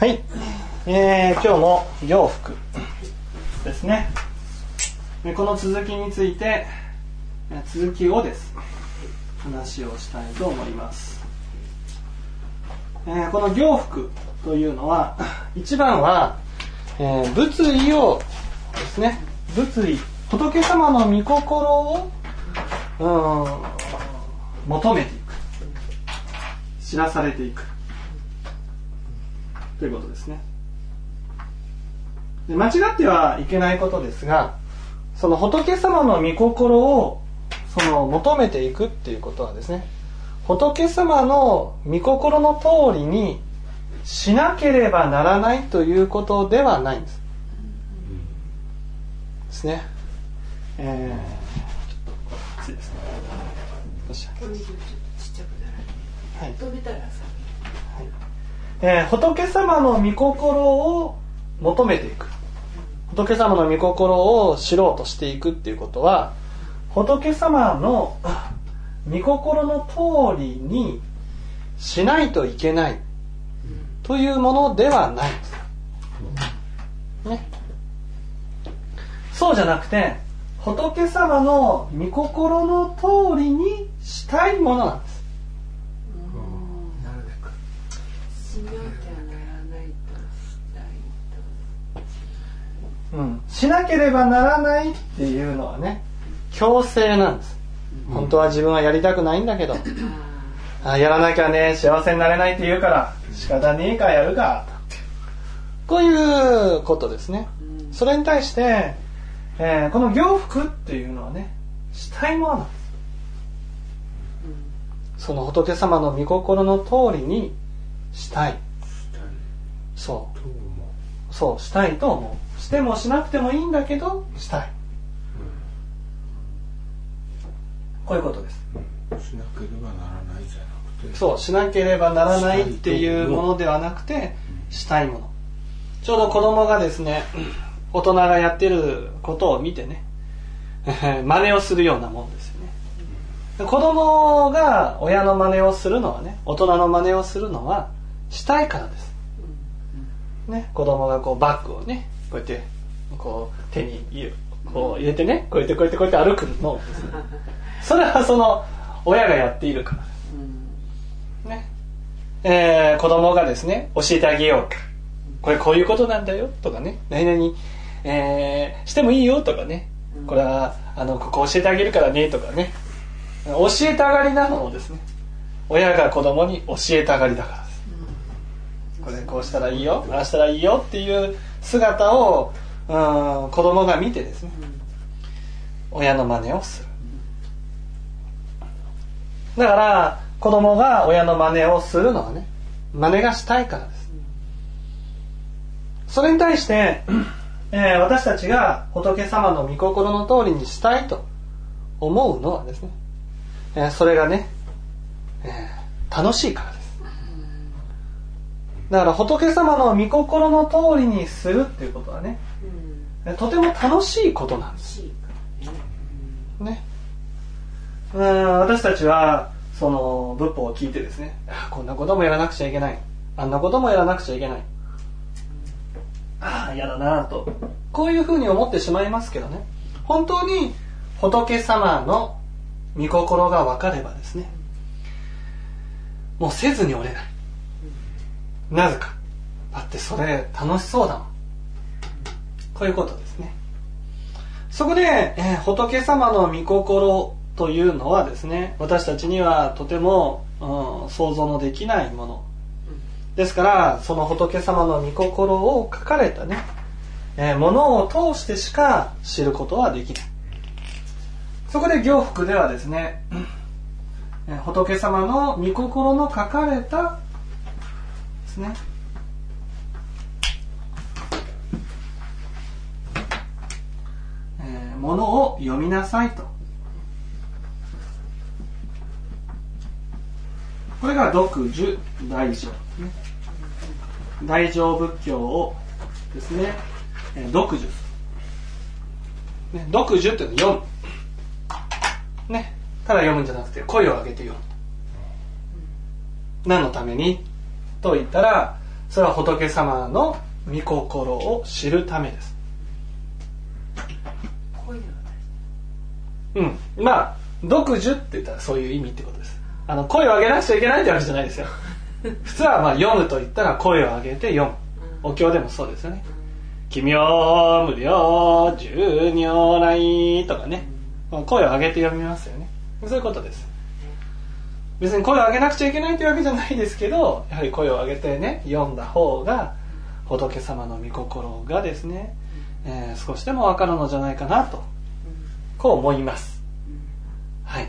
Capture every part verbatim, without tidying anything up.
はい、えー、今日も行福ですね。この続きについて続きをです話をしたいと思います。えー、この行福というのは一番は、えー、仏意をですね、仏意、仏様の御心をうーん求めていく、知らされていくということですね。で、間違ってはいけないことですが、その仏様の御心をその求めていくっていうことはですね、仏様の御心の通りにしなければならないということではないんです。ですね。えー、ちょっときついですね。どうしよう。ちっちゃくならない。はい。飛びたらさ。はい。えー、仏様の御心を求めていく、仏様の御心を知ろうとしていくっていうことは、仏様の御心の通りにしないといけないというものではないんです、ね、そうじゃなくて、仏様の御心の通りにしたいものなんです。うん、しなければならないっていうのはね、強制なんです。本当は自分はやりたくないんだけど、あ、やらなきゃね幸せになれないって言うから仕方ねえからやるか、こういうことですね。それに対して、えー、この行福っていうのはね、したいものなんです。その仏様の御心の通りにしたい、そうそうしたいと思う。してもしなくてもいいんだけどしたい、こういうことです。 しなければならないじゃなくて、 そう、しなければならないっていうものではなくて、したいもの。ちょうど子供がですね、大人がやってることを見てね真似をするようなもんですよね。子供が親の真似をするのはね、大人の真似をするのはしたいからです、ね、子供がこうバッグをね、こうやってこう手にこう入れてね、こうやってこうやってこうやって歩くのですね、それはその親がやっているからですね。えー、子供がですね、教えてあげよう、これこういうことなんだよとかね、何々、えー、してもいいよとかね、これはあのここ教えてあげるからねとかね、教えたがりなのをですね、親が子供に教えたがりだからです。これこうしたらいいよ、ああしたらいいよっていう姿を、うん、子供が見てですね、親の真似をする。だから子供が親の真似をするのはね、真似がしたいからです。それに対して、えー、私たちが仏様の御心の通りにしたいと思うのはですね、えー、それがね、えー、楽しいからです。だから仏様の御心の通りにするっていうことはね、うん、とても楽しいことなんです、ね、うん、私たちはその仏法を聞いてですね、こんなこともやらなくちゃいけない、あんなこともやらなくちゃいけない、ああ嫌だなと、こういうふうに思ってしまいますけどね、本当に仏様の御心が分かればですね、もうせずにおれない。なぜか、だってそれ楽しそうだもん、こういうことですね。そこで、えー、仏様の御心というのはですね、私たちにはとても、うん、想像のできないものですから、その仏様の御心を書かれたね、えー、ものを通してしか知ることはできない。そこで行福ではですね、えー、仏様の御心の書かれたですね、えー、ものを読みなさいと。これが読受大乗、ね、大乗仏教をですね、えー、読受、ね、読受っていうのは読む、ね、ただ読むんじゃなくて声を上げて読む。何のためにと言ったら、 それは仏様の御心を知るためです。うん、まあ読樹って言ったらそういう意味ってことです。あの声を上げなくちゃいけないってわけじゃないですよ。普通はまあ読むと言ったら声を上げて読む。お経でもそうですよね。奇妙無量十如来とかね、声を上げて読みますよね。そういうことです。別に声を上げなくちゃいけないというわけじゃないですけど、やはり声を上げてね読んだ方が仏様の御心がですね、えー、少しでも分かるのじゃないかなとこう思います。はい。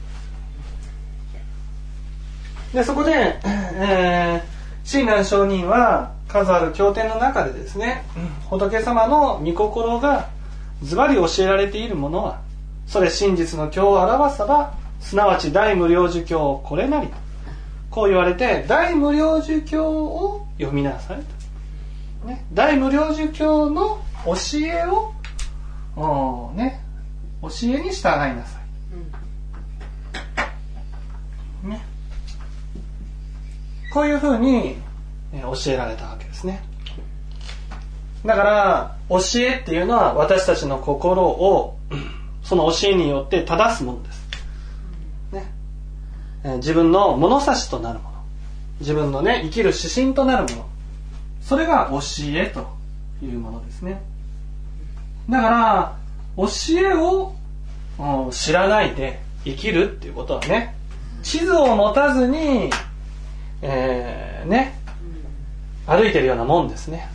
でそこで、えー、親鸞上人は数ある経典の中でですね、仏様の御心がズバリ教えられているものは、それ真実の経を表さば、すなわち大無量寿経これなりとこう言われて、大無量寿経を読みなさいと、ね、大無量寿経の教えをお、ね、教えに従いなさい、ね、こういうふうに教えられたわけですね。だから教えっていうのは私たちの心をその教えによって正すものです、ね、自分の物差しとなるもの、自分のね生きる指針となるもの、それが教えというものですね。だから教えを知らないで生きるっていうことはね、地図を持たずに、えー、ね歩いてるようなもんですね。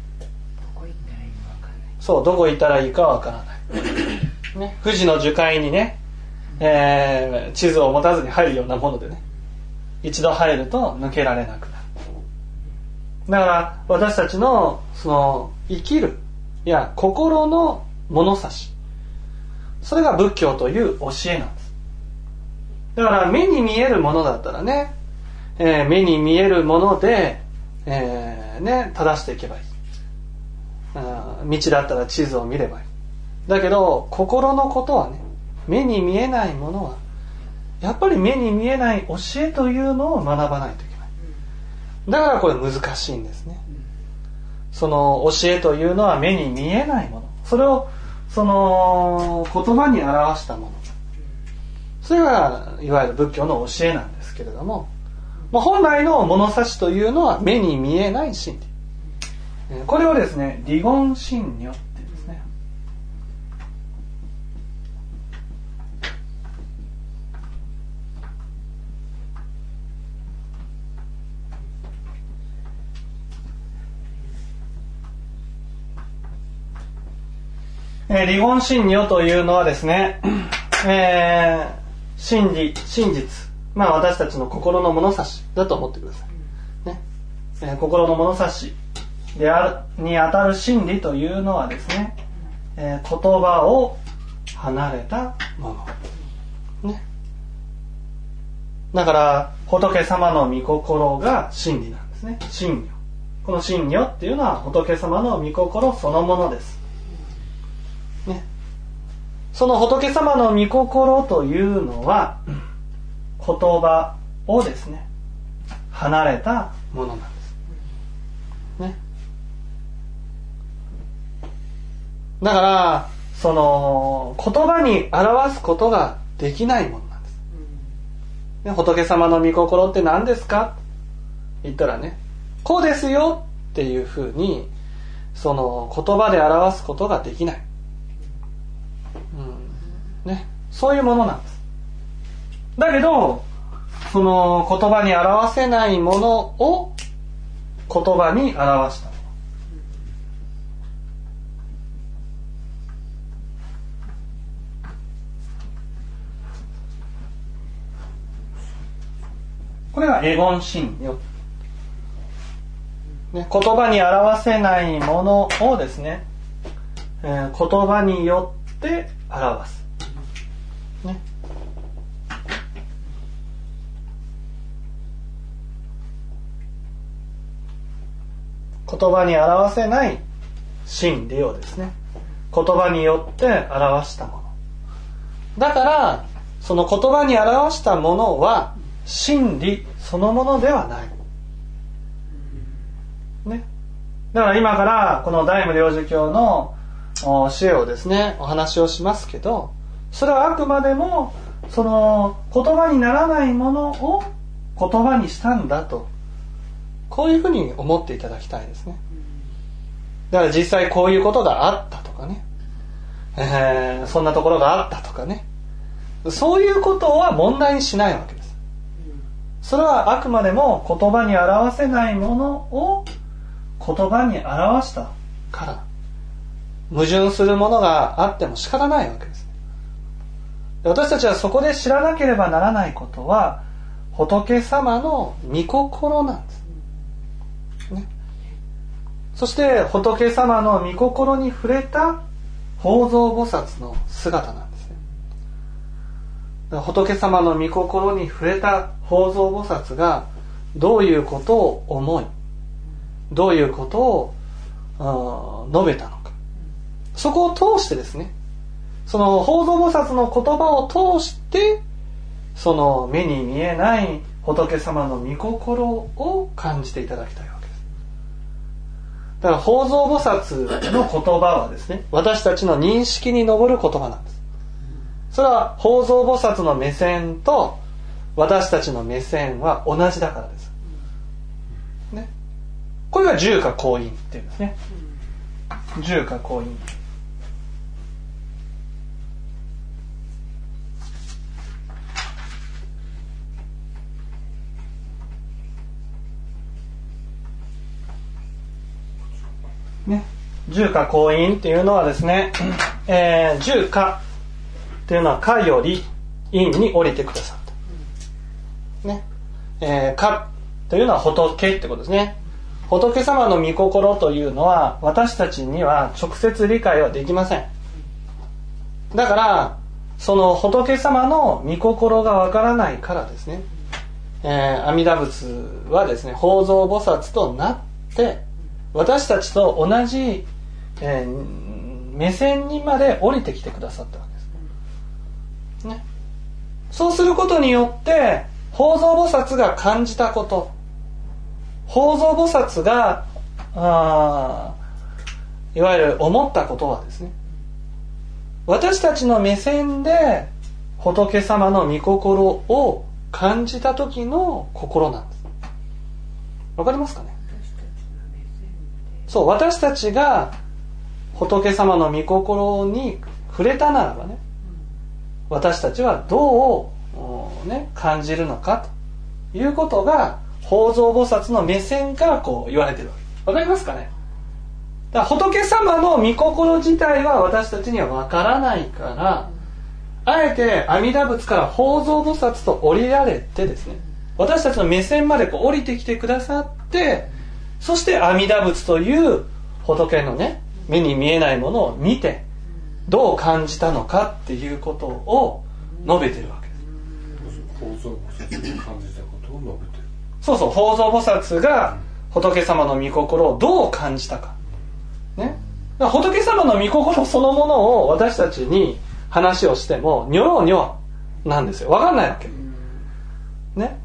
そうどこ行ったらいいかわからないね、富士の樹海にね、えー、地図を持たずに入るようなものでね、一度入ると抜けられなくなる。だから私たちのその生きるいや心の物差し、それが仏教という教えなんです。だから目に見えるものだったらね、えー、目に見えるもので、えーね、正していけばいい。道だったら地図を見ればいい。だけど心のことはね、目に見えないものはやっぱり目に見えない教えというのを学ばないといけない。だからこれ難しいんですね。その教えというのは目に見えないもの、それをその言葉に表したもの、それがいわゆる仏教の教えなんですけれども、本来の物差しというのは目に見えない真理、これをですね離言真如って言うんですね。えー、離言真如というのはですね、えー、真理真実、まあ私たちの心の物差しだと思ってください、ねえー、心の物差しであるにあたる真理というのはですね、えー、言葉を離れたもの、ね、だから仏様の御心が真理なんですね。真如、この真如っていうのは仏様の御心そのものです、ね、その仏様の御心というのは言葉をですね離れたものなんです、ね、だからその言葉に表すことができないものなんです、ね、仏様の御心って何ですか言ったらね、こうですよっていうふうにその言葉で表すことができない、うんね、そういうものなんです。だけどその言葉に表せないものを言葉に表したもの、これがエゴン真如、ね、言葉に表せないものをですね、えー、言葉によって表す、ね、言葉に表せない真理をですね言葉によって表したものだから、その言葉に表したものは真理そのものではない、 だから今からこの大無量寿経の教えをですねお話をしますけど、それはあくまでもその言葉にならないものを言葉にしたんだと、こういうふうに思っていただきたいですね。だから実際こういうことがあったとかね、えー、そんなところがあったとかね、そういうことは問題にしないわけです。それはあくまでも言葉に表せないものを言葉に表したから、矛盾するものがあっても仕方ないわけです。私たちはそこで知らなければならないことは仏様の御心なんです、ね、そして仏様の御心に触れた法蔵菩薩の姿なんですね。だから仏様の御心に触れた法蔵菩薩がどういうことを思い、どういうことを述べたのか、そこを通してですね、その法蔵菩薩の言葉を通してその目に見えない仏様の御心を感じていただきたいわけです。だから法蔵菩薩の言葉はですね、私たちの認識に上る言葉なんです。それは法蔵菩薩の目線と私たちの目線は同じだからです、ね、これが十か行因っていうんですね。十か行因、ね、十か行因っていうのはですね、えー、十かっていうのはかより因に降りてくださった、ねえー、かというのは仏ってことですね。仏様の御心というのは私たちには直接理解はできません。だからその仏様の御心がわからないからですね、えー、阿弥陀仏はですね法蔵菩薩となって私たちと同じ、えー、目線にまで降りてきてくださったわけです、ね、そうすることによって法蔵菩薩が感じたこと、法蔵菩薩があいわゆる思ったことはですね、私たちの目線で仏様の御心を感じた時の心なんです。わかりますかね。そう、私たちが仏様の御心に触れたならばね、私たちはどう、ね、感じるのかということが法蔵菩薩の目線からこう言われてるわけ。わかりますかね。だから仏様の御心自体は私たちにはわからないから、あえて阿弥陀仏から法蔵菩薩と降りられてですね、私たちの目線までこう降りてきてくださって、そして阿弥陀仏という仏のね目に見えないものを見てどう感じたのかっていうことを述べてるわけです。 法蔵菩薩が感じたことを述べてる。 そうそう、法蔵菩薩が仏様の御心をどう感じたか、ね、だから仏様の御心そのものを私たちに話をしてもニョロニョなんですよ。分かんないわけね。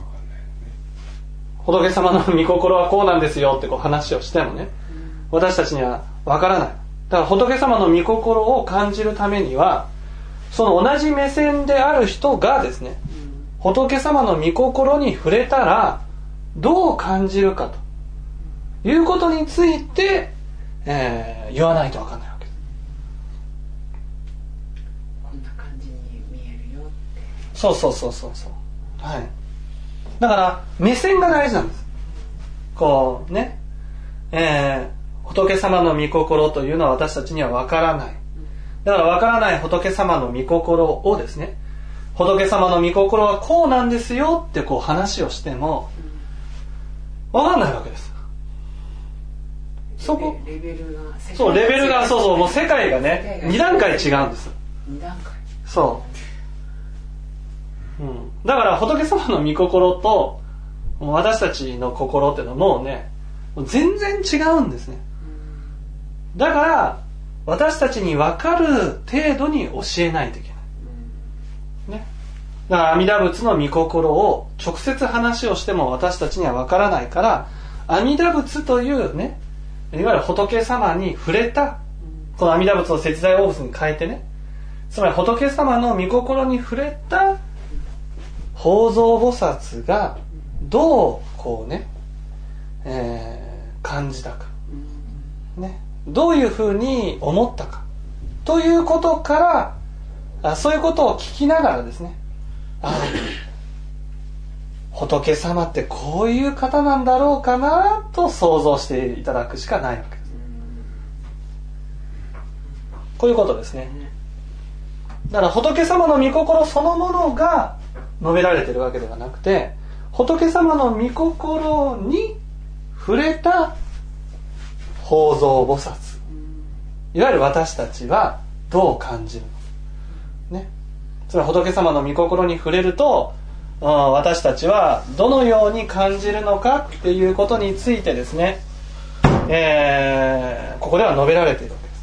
仏様の御心はこうなんですよってこう話をしてもね、私たちには分からない。だから仏様の御心を感じるためにはその同じ目線である人がですね、仏様の御心に触れたらどう感じるかということについて、えー、言わないと分かんないわけです。 こんな感じに見えるよって。 そうそうそうそうそう、はい。だから目線が大事なんです。こうね、えー、仏様の御心というのは私たちには分からない。だから分からない仏様の御心をですね、仏様の御心はこうなんですよってこう話をしても分かんないわけです。そこレベルがそうレベルがそうそうもう世界がねに段階違うんです。 に段階。 そう、うん、だから仏様の御心と私たちの心っていうのはもうね全然違うんですね。だから私たちに分かる程度に教えないといけない、ね、だから阿弥陀仏の御心を直接話をしても私たちには分からないから、阿弥陀仏というねいわゆる仏様に触れた、この阿弥陀仏を節財大仏に変えてね、つまり仏様の御心に触れた法蔵菩薩がどうこうね、えー、感じたか、ね、どういうふうに思ったかということから、あ、そういうことを聞きながらですね、あ、仏様ってこういう方なんだろうかなと想像していただくしかないわけです。こういうことですね。だから仏様の御心そのものが述べられているわけではなくて、仏様の御心に触れた法蔵菩薩、いわゆる私たちはどう感じるのか、ね、つまり仏様の御心に触れると、うん、私たちはどのように感じるのかっていうことについてですね、えー、ここでは述べられているわけです、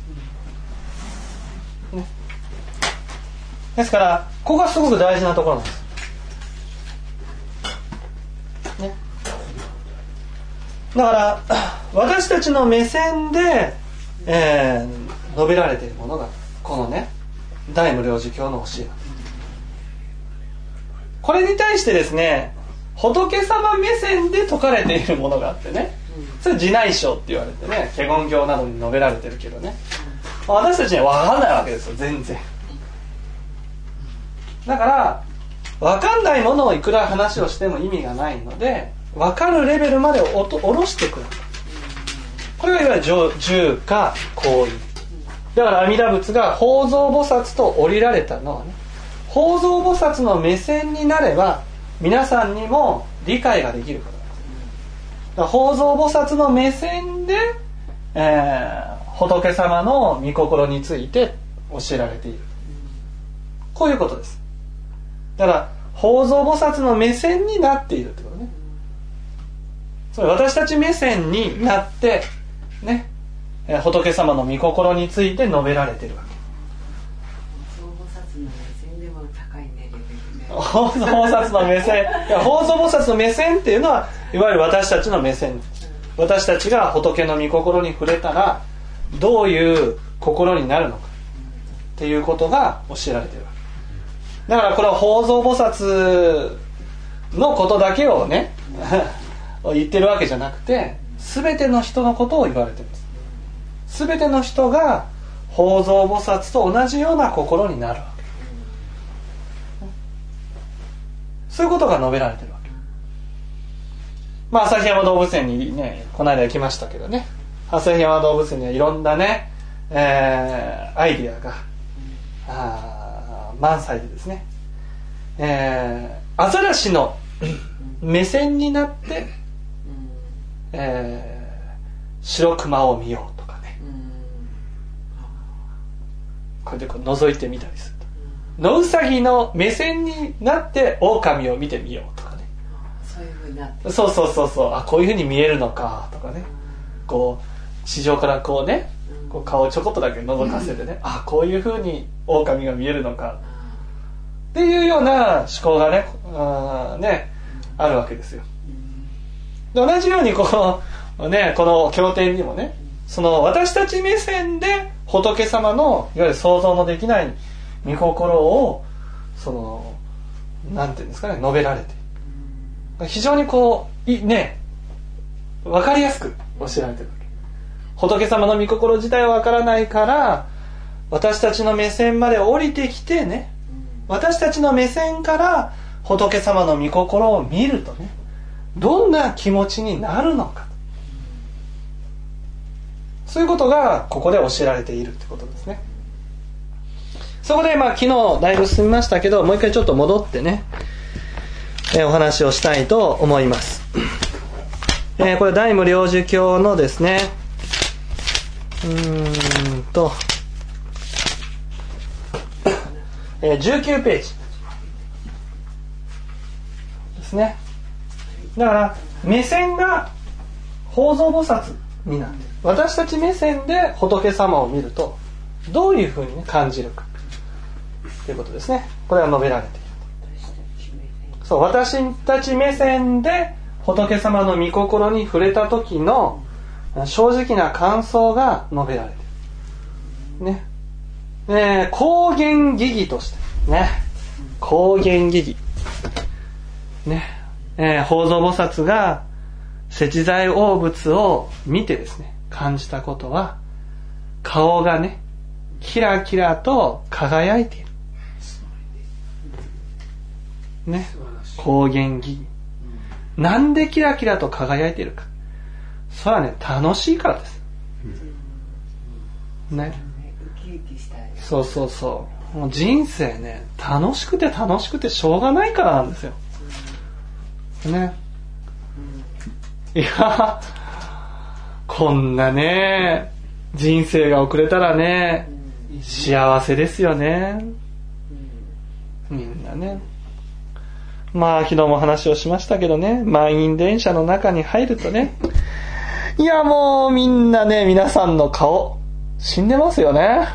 ね、ですからここがすごく大事なところなんです、ね、だから私たちの目線で、えー、述べられているものがこのね大無量寿経の教えなんです。これに対してですね、仏様目線で説かれているものがあってね、それ自内証って言われてね、華厳経などに述べられてるけどね、私たちには分かんないわけですよ、全然。だから分かんないものをいくら話をしても意味がないので、分かるレベルまでおと下ろしてくる。これがいわゆる十か行為だから、阿弥陀仏が法蔵菩薩と降りられたのはね、法蔵菩薩の目線になれば皆さんにも理解ができることです。だから法蔵菩薩の目線で、えー、仏様の御心について教えられている、こういうことです。だから法蔵菩薩の目線になっているってことね。つまり私たち目線になってね、仏様の御心について述べられているわけ。法蔵菩薩の目線、いや法蔵菩薩の目線っていうのはいわゆる私たちの目線、私たちが仏の御心に触れたらどういう心になるのかっていうことが教えられているわけだから、これは法蔵菩薩のことだけをね言ってるわけじゃなくて、全ての人のことを言われています。全ての人が法蔵菩薩と同じような心になるわけ、そういうことが述べられているわけ。まあ旭山動物園にね、この間行きましたけどね、旭山動物園にはいろんなね、えー、アイディアがあ満載でですね、えー、アザラシの目線になって、えー、白熊を見ようとかね、これでこう覗いてみたりすると、野ウサギの目線になって狼を見てみようとかね、 そういう風になってそうそうそうそう、あ、こういう風に見えるのかとかね、こう地上からこうね、こう顔をちょこっとだけ覗かせてね、あ、こういう風に狼が見えるのかっていうような思考がね、あね、あるわけですよ。で同じようにこのね、この経典にもね、その私たち目線で仏様のいわゆる想像のできない御心をそのなんていうんですかね、述べられて、非常にこういね、分かりやすく教えられてるわけ。仏様の御心自体は分からないから、私たちの目線まで降りてきてね、私たちの目線から仏様の御心を見るとね、どんな気持ちになるのか、そういうことがここで教えられているってことですね。そこでまあ昨日だいぶ進みましたけど、もう一回ちょっと戻ってね、えー、お話をしたいと思います。えー、これ大無量寿経のですね、うーんと、えー、じゅうきゅうページですね。だから目線が法蔵菩薩になっている。私たち目線で仏様を見るとどういうふうに、ね、感じるかということですね。これは述べられている。そう、私たち目線で仏様の御心に触れた時の正直な感想が述べられている。ね。えー、公言疑義として、ね。公言疑義。ね。えー、法蔵菩薩が石材応物を見てですね、感じたことは、顔がね、キラキラと輝いている。ね。公言疑義。なんでキラキラと輝いているか。それはね、楽しいからです。ね。そうそうそう。もう人生ね、楽しくて楽しくてしょうがないからなんですよ。ね。いや、こんなね、人生が送れたらね、幸せですよね。みんなね。まあ昨日も話をしましたけどね、満員電車の中に入るとね、いやもうみんなね、皆さんの顔死んでますよね。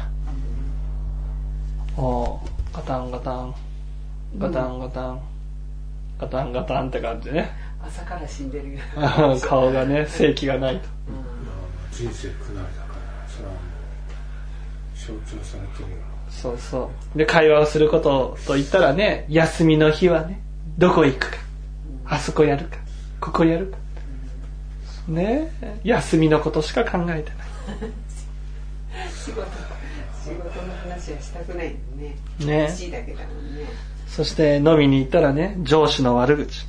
おガタンガタンガタンガタンガタンガタンって感じでね、 朝から死んでるよ顔がね、生気がないと、 うん、人生苦難だからそれは象徴されてるよ。 そうそうで、会話をすることと言ったらね、休みの日はね、どこ行くか、あそこやるか、ここやるか、ね、休みのことしか考えてない仕事仕事の話はしたくないね。 ね。 欲しいだけだもんね。 そして飲みに行ったらね、上司の悪口、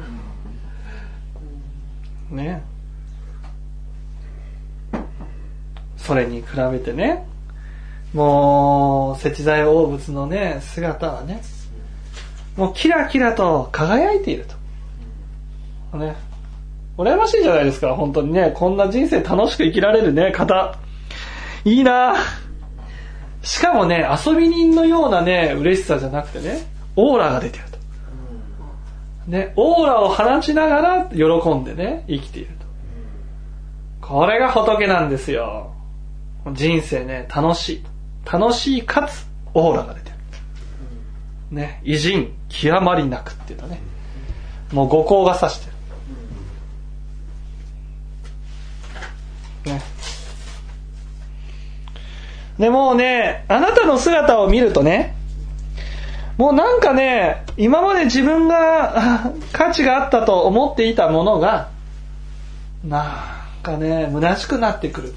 うん、ね。それに比べてね、もう石材応物のね、姿はね、もうキラキラと輝いていると。ね。羨ましいじゃないですか、本当にね。こんな人生楽しく生きられるね、方。いいな。しかもね、遊び人のようなね、嬉しさじゃなくてね、オーラが出てると。ね、オーラを放ちながら喜んでね、生きていると。これが仏なんですよ。人生ね、楽しい。楽しいかつ、オーラが出てる。ね、偉人極まりなくっていうのはね、もう五光が差してる、ね、でもうね、あなたの姿を見るとね、もうなんかね、今まで自分が価値があったと思っていたものがなんかね、虚しくなってくる。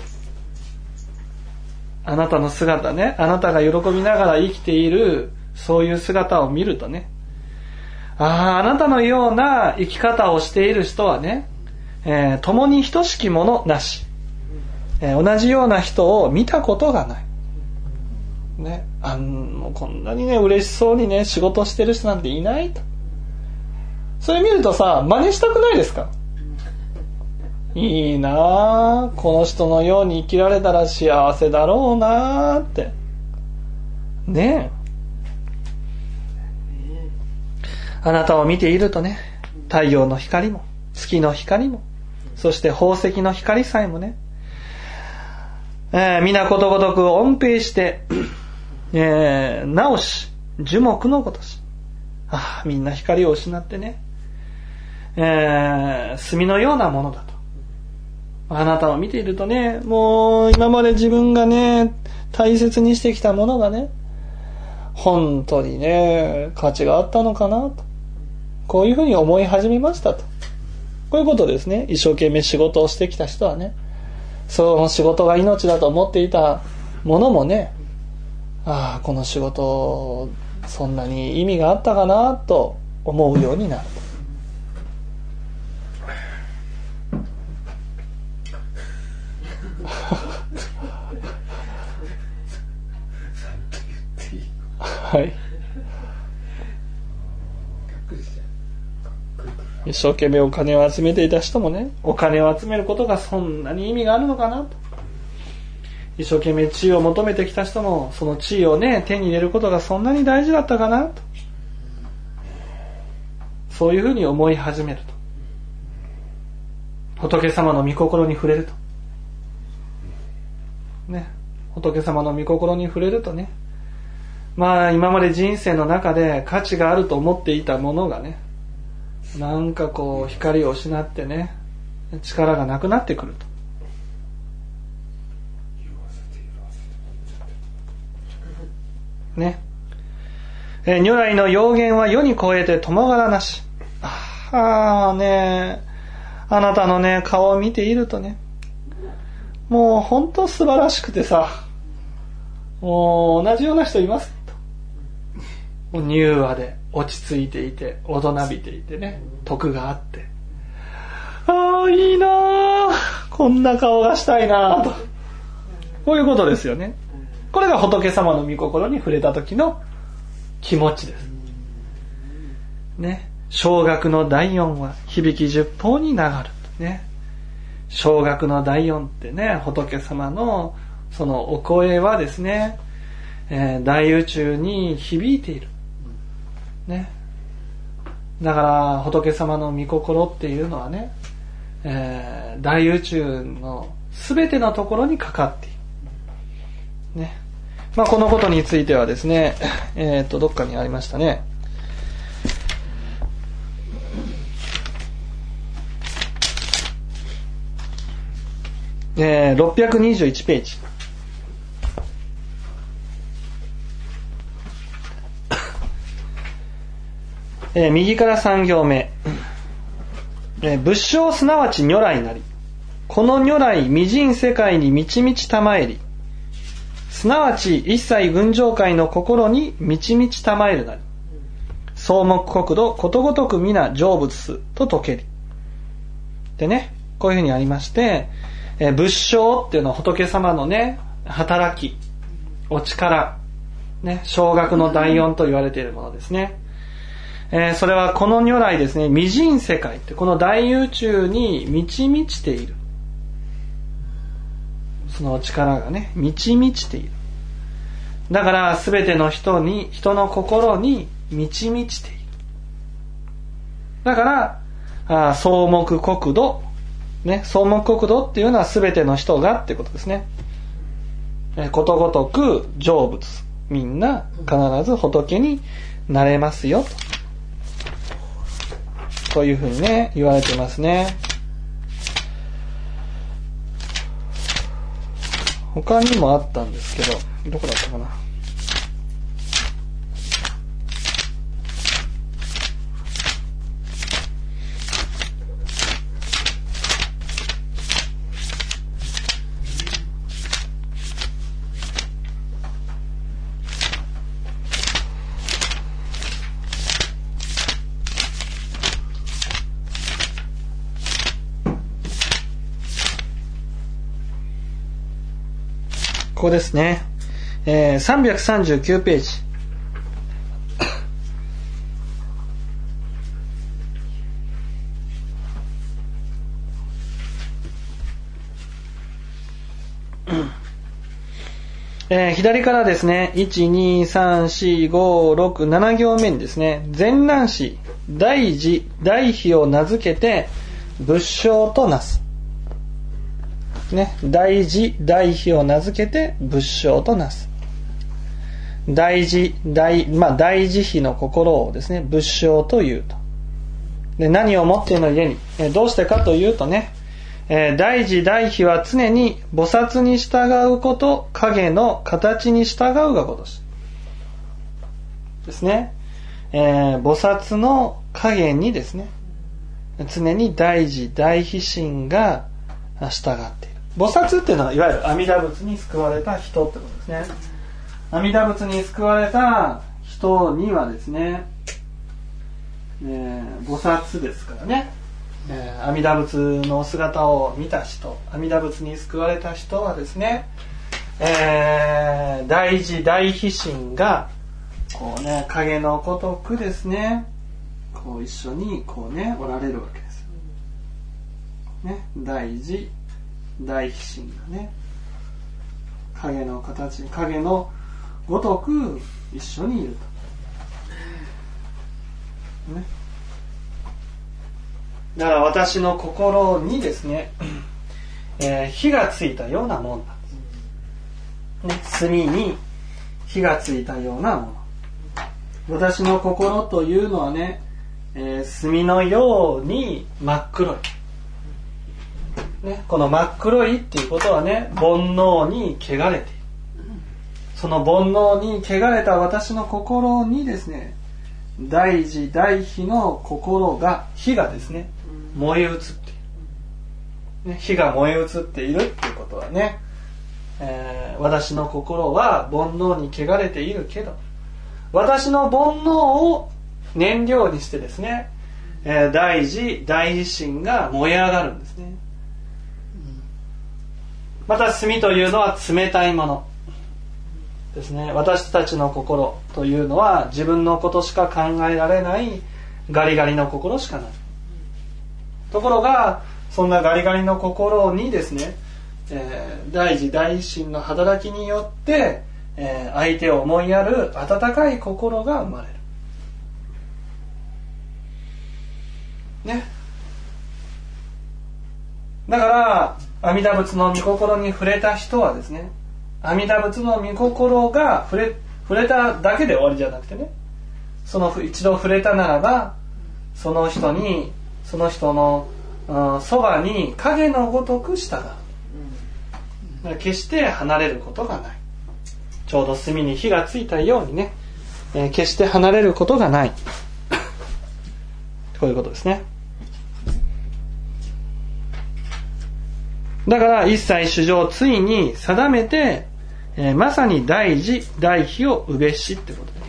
あなたの姿ね、あなたが喜びながら生きているそういう姿を見るとね、ああ、あなたのような生き方をしている人はね、えー、共に等しきものなし、えー、同じような人を見たことがない。ね、あんもうこんなにね、嬉しそうにね、仕事してる人なんていないと。それ見るとさ、真似したくないですか？いいなぁ、この人のように生きられたら幸せだろうなぁって。ねえ。あなたを見ているとね、太陽の光も月の光も、そして宝石の光さえもね、えー、皆ことごとく隠蔽して、えー、直し樹木のごとし、ああ、みんな光を失ってね、えー、炭のようなものだと。あなたを見ているとね、もう今まで自分がね、大切にしてきたものがね、本当にね、価値があったのかなと、こういうふうに思い始めましたと。こういうことですね。一生懸命仕事をしてきた人はね、その仕事が命だと思っていたものもね、ああ、この仕事そんなに意味があったかなと思うようになる。はい。一生懸命お金を集めていた人もね、お金を集めることがそんなに意味があるのかなと。一生懸命地位を求めてきた人も、その地位をね、手に入れることがそんなに大事だったかなと。そういうふうに思い始めると。仏様の御心に触れると。ね。仏様の御心に触れるとね、まあ今まで人生の中で価値があると思っていたものがね、なんかこう光を失ってね、力がなくなってくると。 ね。えー、如来の要言は世に超えて共柄なし。ああね、あなたのね顔を見ているとね、もう本当素晴らしくてさ、もう同じような人いますと。もう柔和で落ち着いていて、大人びていてね、徳があって、ああいいなあ、こんな顔がしたいなあと、こういうことですよね。これが仏様の御心に触れた時の気持ちですね。小学の第四は響き十方に流るね。小学の第四ってね、仏様のそのお声はですね、えー、大宇宙に響いているね。だから仏様の御心っていうのはね、えー、大宇宙のすべてのところにかかっているね。まあこのことについてはですね、えー、っとどっかにありましたね。えー、ろっぴゃくにじゅういちページ。えー、右からさん行目、えー、仏性すなわち如来なり、この如来未尽世界に満ち満ちたまえり、すなわち一切群青界の心に満ち満ちたまえるなり、草木国土ことごとく皆成仏すと説けり。でね、こういうふうにありまして、えー、仏性っていうのは仏様のね働き、お力、ね、小学の第四と言われているものですね。えー、それはこの如来ですね、未尽世界ってこの大宇宙に満ち満ちている。その力がね、満ち満ちている。だからすべての人に、人の心に満ち満ちている。だからあ草木国土ね、草木国土っていうのはすべての人がってことですね。えことごとく成仏、みんな必ず仏になれますよと、こういうふうにね言われてますね。他にもあったんですけど、どこだったかな。ここですね、えー、さんびゃくさんじゅうきゅうページ。えー、左からですね、いち、に、さん、よん、ご、ろく、なな行目にですね、善男子大事大悲を名付けて仏性となすね、大事大悲を名付けて仏性となす。大事大、まあ、大慈悲の心をですね、仏性というと。で、何をもっての家に、えどうしてかというとね、えー、大事大悲は常に菩薩に従うこと、影の形に従うがごとしですね。えー、菩薩の影にですね、常に大事大悲心が従っている。菩薩っていうのはいわゆる阿弥陀仏に救われた人ってことですね。阿弥陀仏に救われた人にはですね、えー、菩薩ですからね、えー、阿弥陀仏のお姿を見た人、阿弥陀仏に救われた人はですね、えー、大事大悲心がこうね、影のごとくですね、こう一緒にこうねおられるわけですね。大事大悲心がね、影の形、影のごとく一緒にいると、ね、だから私の心にですね、えー、火がついたようなもんなんです、ね、炭に火がついたようなもの。私の心というのはね、えー、炭のように真っ黒いね、この真っ黒いっていうことはね、煩悩に汚れている。 その煩悩に汚れた私の心にですね、大慈大悲の心が、火がですね、燃え移っている、ね、火が燃え移っているっていうことはね、えー、私の心は煩悩に汚れているけど、私の煩悩を燃料にしてですね、えー、大慈大悲心が燃え上がるんですね。また炭というのは冷たいものですね。私たちの心というのは自分のことしか考えられないガリガリの心しかない。ところがそんなガリガリの心にですね、えー、大慈大悲心の働きによって、えー、相手を思いやる温かい心が生まれる。ね。だから阿弥陀仏の御心に触れた人はですね、阿弥陀仏の御心が触れ、触れただけで終わりじゃなくてね、その一度触れたならば、その人に、その人のそばに影のごとく従う。決して離れることがない。ちょうど炭に火がついたようにね、えー、決して離れることがない。こういうことですね。だから一切衆生ついに定めて、えー、まさに大慈大悲をうべしってことで、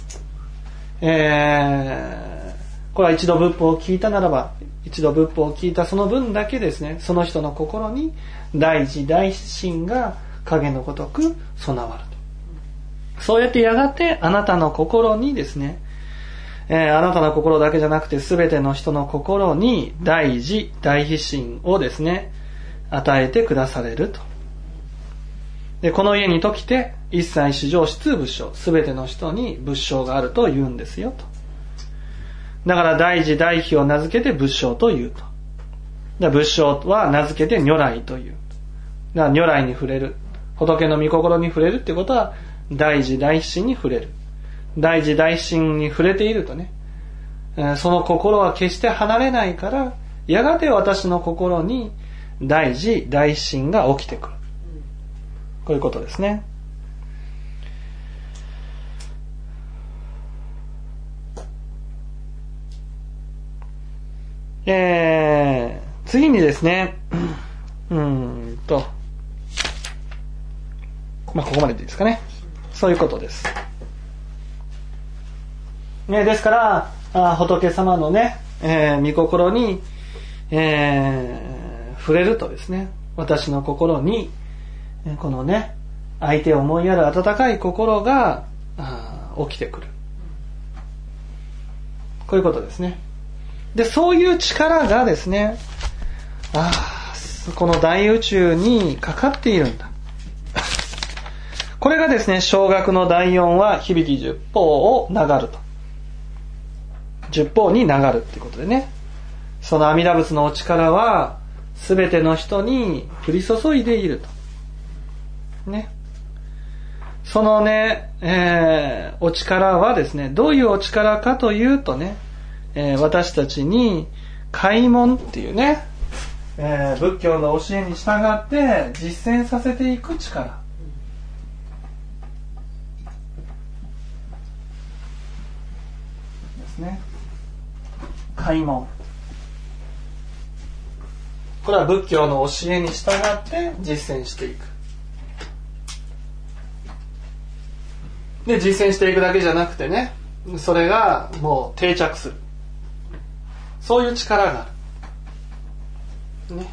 えー、これは一度仏法を聞いたならば、一度仏法を聞いたその分だけですね、その人の心に大慈大悲心が影のごとく備わると。そうやってやがてあなたの心にですね、えー、あなたの心だけじゃなくて全ての人の心に大慈大悲心をですね与えてくだされると。で、この家にときて一切衆生出仏性、全ての人に仏性があると言うんですよと。だから大慈大悲を名付けて仏性と言うと。だ仏性は名付けて如来という。だから如来に触れる、仏の御心に触れるってことは大慈大悲心に触れる。大慈大悲心に触れているとね、その心は決して離れないから、やがて私の心に大慈大悲心が起きてくる。こういうことですね。えー、次にですね、うーんと、まあここまででいいですかね。そういうことです。ね、ですからあ仏様のね、えー、御心に、えー、触れるとですね、私の心にこのね、相手を思いやる温かい心が起きてくる。こういうことですね。で、そういう力がですね、あこの大宇宙にかかっているんだ。これがですね、小学のだいよんは響き十方を流ると。十方に流るっていうことでね、その阿弥陀仏のお力は全ての人に降り注いでいると。ね。そのね、えー、お力はですね、どういうお力かというとね、えー、私たちに開門っていうね、えー、仏教の教えに従って実践させていく力ですね。開門。これは仏教の教えに従って実践していく。で、実践していくだけじゃなくてね、それがもう定着する。そういう力がある。ね。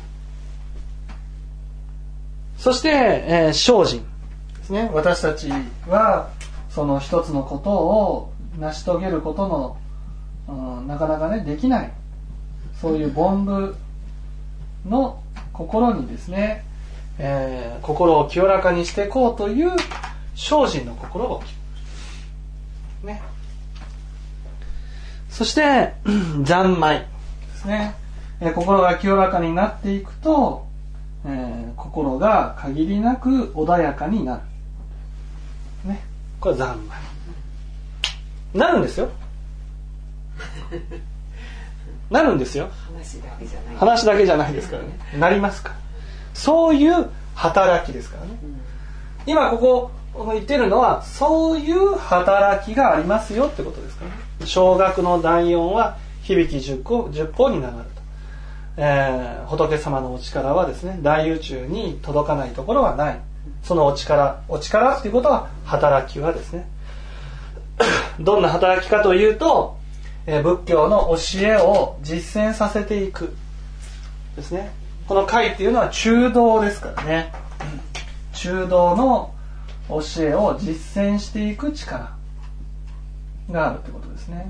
そして、えー、精進ですね。私たちはその一つのことを成し遂げることの、うん、なかなかねできない、そういう凡夫の心にですね、えー、心を清らかにしていこうという精進の心が起きる。ね。そして三昧ですね、えー、心が清らかになっていくと、えー、心が限りなく穏やかになる、ね、これ三昧なるんですよなるんですよ。 話だけじゃない、 話だけじゃないですからね。なりますから。そういう働きですからね。うん、今ここ言ってるのはそういう働きがありますよってことですからね。小学のだいよんは響きじゅっこじゅっぽんに流れると、えー、仏様のお力はですね大宇宙に届かないところはない。そのお力お力っていうことは働きはですねどんな働きかというと、えー、仏教の教えを実践させていくですね。この戒っていうのは中道ですからね。中道の教えを実践していく力があるってことですね。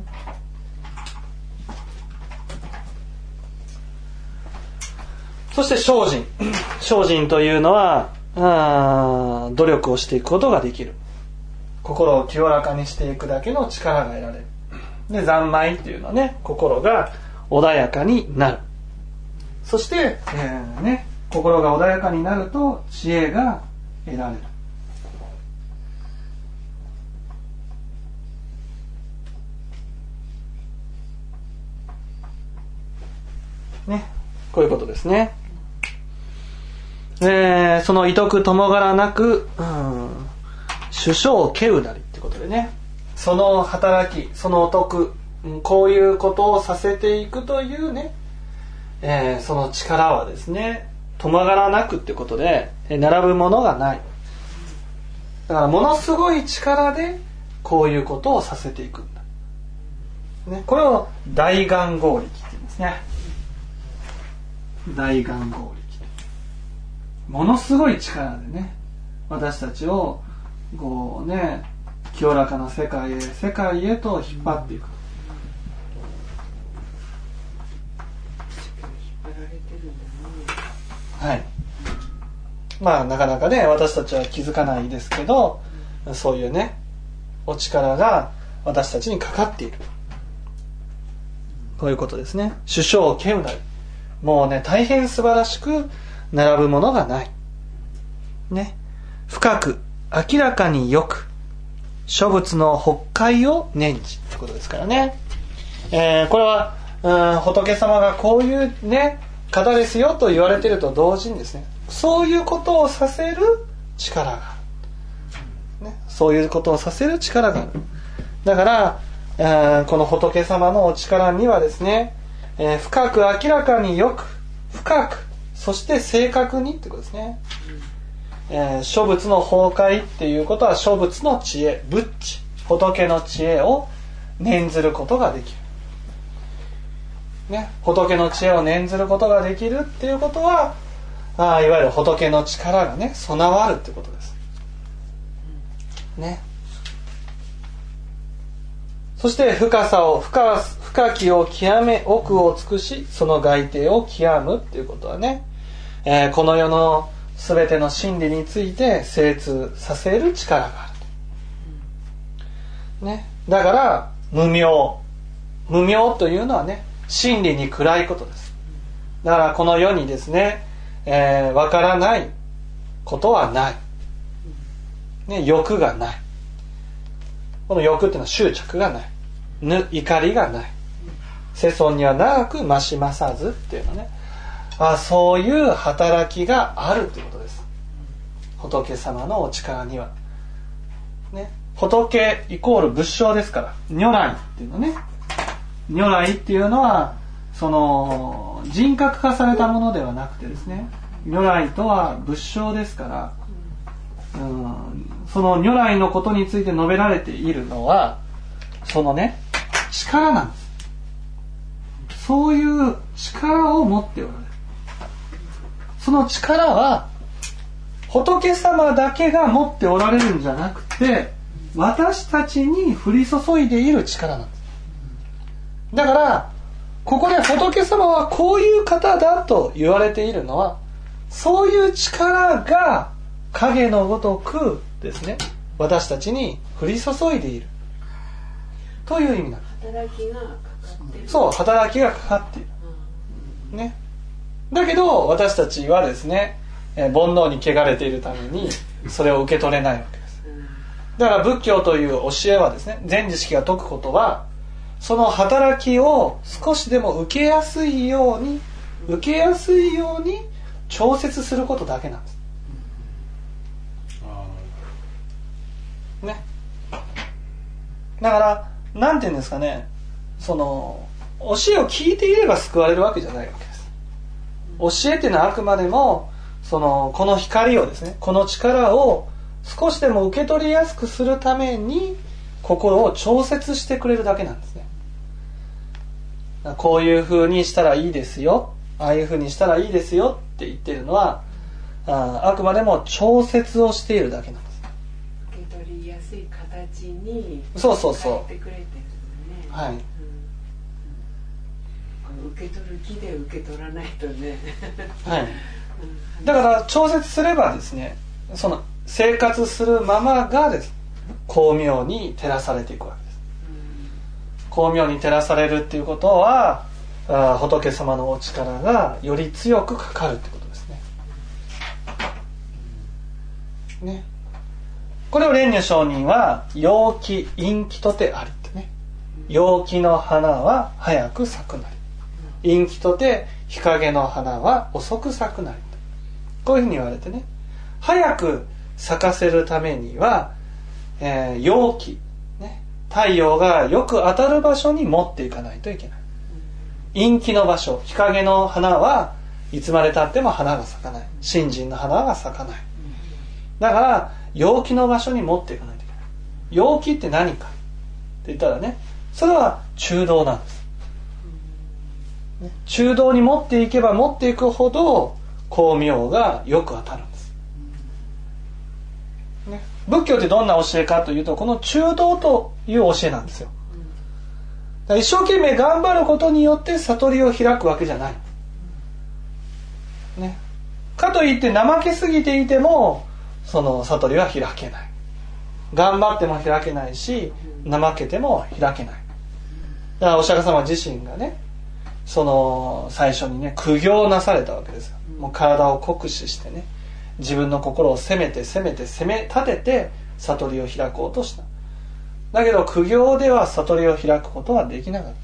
そして精進。精進というのはあ努力をしていくことができる。心を清らかにしていくだけの力が得られる。で、三昧っていうのはね、心が穏やかになる。そして、えーね、心が穏やかになると知恵が得られる。ね、こういうことですね。えー、その異徳共柄なく、うん、主将けうなりってことでね、その働き、そのお徳、こういうことをさせていくというね、えー、その力はですね、共柄なくってことで、並ぶものがない。だからものすごい力でこういうことをさせていくんだ。ね、これを大願合力って言うんですね。大願合力。ものすごい力でね、私たちをこうね、清らかな世界へ世界へと引っ張っていく。はい。まあなかなかね、私たちは気づかないですけど、そういうね、お力が私たちにかかっている。こういうことですね。主将けうなり。もうね、大変素晴らしく並ぶものがない。ね。深く、明らかによく、諸仏の北海を念じってことですからね。えー、これは、うん、仏様がこういうね、方ですよと言われていると同時にですね、そういうことをさせる力がある。ね。そういうことをさせる力がある。だから、えー、この仏様のお力にはですね、えー、深く明らかによく、深く、そして正確にってことですね。えー、諸仏の崩壊っていうことは諸仏の知恵、仏知、仏の知恵を念ずることができる。ね、仏の知恵を念ずることができるっていうことは、あいわゆる仏の力がね、備わるってことです。ね。そして深さを深深きを極め奥を尽くしその外庭を極むっていうことはね、えー、この世のすべての真理について精通させる力がある、ね、だから無明無明というのはね真理に暗いことです。だからこの世にですね、えー、分からないことはない、ね、欲がない。この欲っていうのは執着がない、ぬ怒りがない、世尊には長く増し増さずっていうのね、あそういう働きがあるということです。仏様のお力には、ね、仏イコール仏性ですから、如来っていうのね、如来っていうのはその人格化されたものではなくてですね、如来とは仏性ですから、うん、その如来のことについて述べられているのはそのね力なんです。そういう力を持っておられる。その力は仏様だけが持っておられるんじゃなくて私たちに降り注いでいる力なんです。だからここで仏様はこういう方だと言われているのはそういう力が影のごとくですね私たちに降り注いでいるという意味なんです。 働きがかかっている。 そう、働きがかかっている、うん、ね。だけど私たちはですね、えー、煩悩に汚れているためにそれを受け取れないわけです。だから仏教という教えはですね、全知識が説くことはその働きを少しでも受けやすいように受けやすいように調節することだけなんです。 ね。だからなんていうんですかね、その教えを聞いていれば救われるわけじゃないわけです。教えっていうのはあくまでもそのこの光をですね、この力を少しでも受け取りやすくするために心を調節してくれるだけなんですね。こういう風にしたらいいですよ、ああいう風にしたらいいですよって言ってるのは あ, あくまでも調節をしているだけなんです。 受け取りやすい形にそうそうそう変えてくれてるんだね。 はい、 うんうん、受け取る気で受け取らないとねはい、だから調節すればですね、その生活するままがです、光明に照らされていくわけです。光明に照らされるっていうことは、あ仏様のお力がより強くかかるってことですね。ね、これを蓮如上人は陽気陰気とてありってね、陽気の花は早く咲くなり、陰気とて日陰の花は遅く咲くなり、こういうふうに言われてね、早く咲かせるためには、えー、陽気、ね、太陽がよく当たる場所に持っていかないといけない。陰気の場所、日陰の花はいつまでたっても花が咲かない。新人の花が咲かない。だから陽気の場所に持っていかないといけない。陽気って何かって言ったらね、それは中道なんです。中道に持っていけば持っていくほど光明がよく当たるんです。ね、仏教ってどんな教えかというと、この中道という教えなんですよ。だから一生懸命頑張ることによって悟りを開くわけじゃない、ね、かといって怠けすぎていてもその悟りは開けない。頑張っても開けないし、怠けても開けない。だからお釈迦様自身がね、その最初にね苦行をなされたわけですよ。もう体を酷使してね、自分の心を責めて責めて責め立てて悟りを開こうとした。だけど苦行では悟りを開くことはできなかった、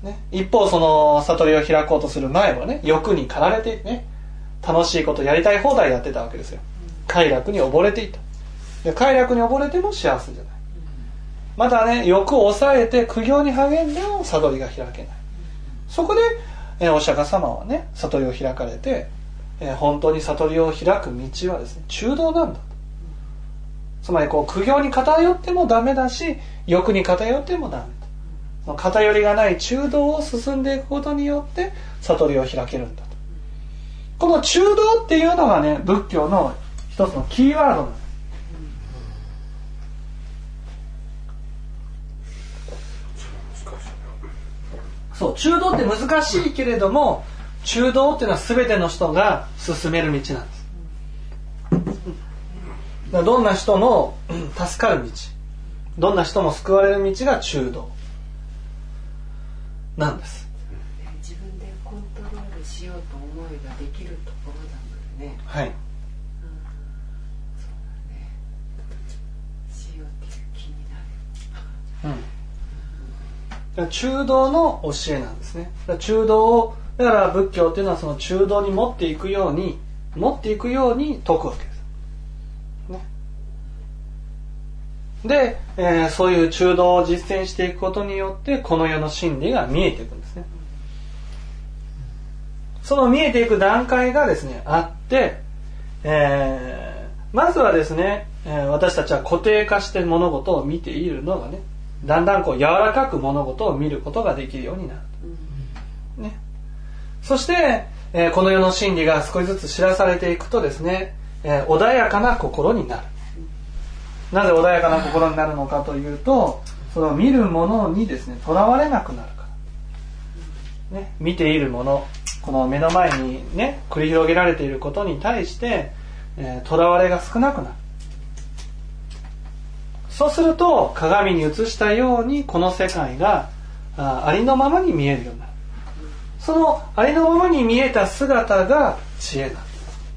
ね、一方その悟りを開こうとする前はね、欲に駆られてね、楽しいことやりたい放題やってたわけですよ。快楽に溺れていた。で快楽に溺れても幸せじゃない。またね、欲を抑えて苦行に励んでも悟りが開けない。そこで、えー、お釈迦様はね悟りを開かれて、えー、本当に悟りを開く道はですね中道なんだと。つまりこう苦行に偏ってもダメだし、欲に偏ってもダメだ。その偏りがない中道を進んでいくことによって悟りを開けるんだと。この中道っていうのがね、仏教の一つのキーワードなんです。そう、中道って難しいけれども、中道っていうのは全ての人が進める道なんです。どんな人も助かる道、どんな人も救われる道が中道なんです。 自分でコントロールしようと思えばできるところだもんね。 はい、うん、 そうだね。しようっていう気になる。 うん、だから中道の教えなんですね。だから中道を、だから仏教っていうのはその中道に持っていくように持っていくように説くわけです。で、えー、そういう中道を実践していくことによってこの世の真理が見えていくんですね。その見えていく段階がですねあって、えー、まずはですね、えー、私たちは固定化して物事を見ているのがね、だんだんこう柔らかく物事を見ることができるようになる、ね、そして、えー、この世の真理が少しずつ知らされていくとですね、えー、穏やかな心になる。なぜ穏やかな心になるのかというと、その見るものにですねとらわれなくなるから、ね、見ているもの、この目の前にね繰り広げられていることに対してとらわれが少なくなる。そうすると鏡に映したようにこの世界が あ, ありのままに見えるようになる。そのありのままに見えた姿が知恵なんです。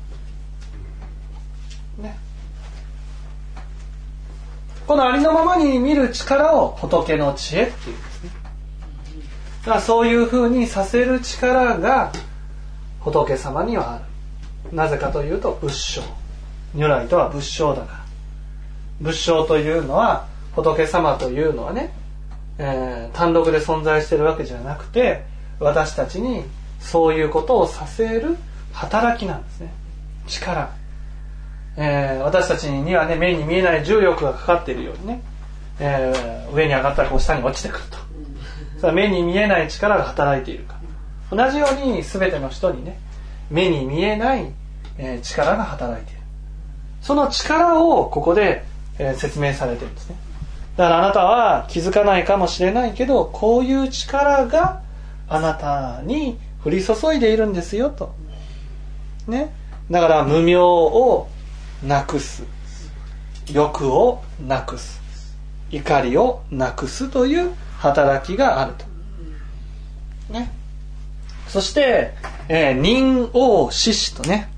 このありのままに見る力を仏の知恵っていうんですね。だからそういうふうにさせる力が仏様にはある。なぜかというと仏性、如来とは仏性だから。 仏性というのは、仏様というのはね、えー、単独で存在しているわけじゃなくて、私たちにそういうことをさせる働きなんですね。力、えー、私たちにはね、目に見えない重力がかかっているようにね、えー、上に上がったらこう下に落ちてくると。それは目に見えない力が働いているから。同じように全ての人にね、目に見えない、えー、力が働いている。その力をここで、えー、説明されているんですね。だからあなたは気づかないかもしれないけど、こういう力があなたに降り注いでいるんですよと。ね。だから無明をなくす、欲をなくす、怒りをなくすという働きがあると。ね。そして、えー、人王獅子とね。